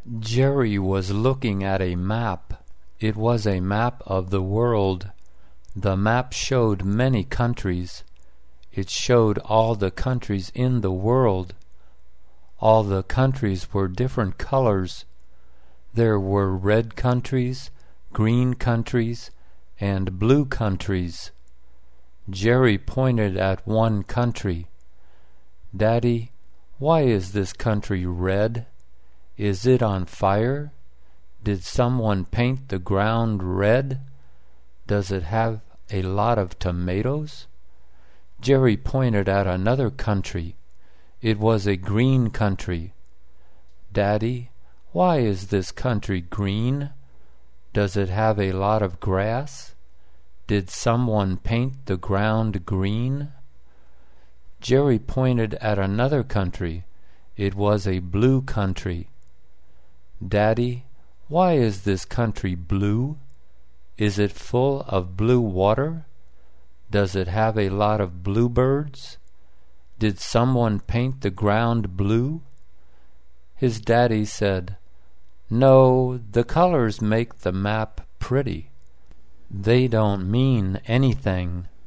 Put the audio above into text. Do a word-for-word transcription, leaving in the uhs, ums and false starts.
Jerry was looking at a map. It was a map of the world. The map showed many countries. It showed all the countries in the world. All the countries were different colors. There were red countries, green countries, and blue countries. Jerry pointed at one country. "Daddy, why is this country red? Is it on fire? Did someone paint the ground red? Does it have a lot of tomatoes?" Jerry pointed at another country. It was a green country. "Daddy, why is this country green? Does it have a lot of grass? Did someone paint the ground green?" Jerry pointed at another country. It was a blue country. "Daddy, why is this country blue? Is it full of blue water? Does it have a lot of bluebirds? Did someone paint the ground blue?" His daddy said, "No, the colors make the map pretty. They don't mean anything."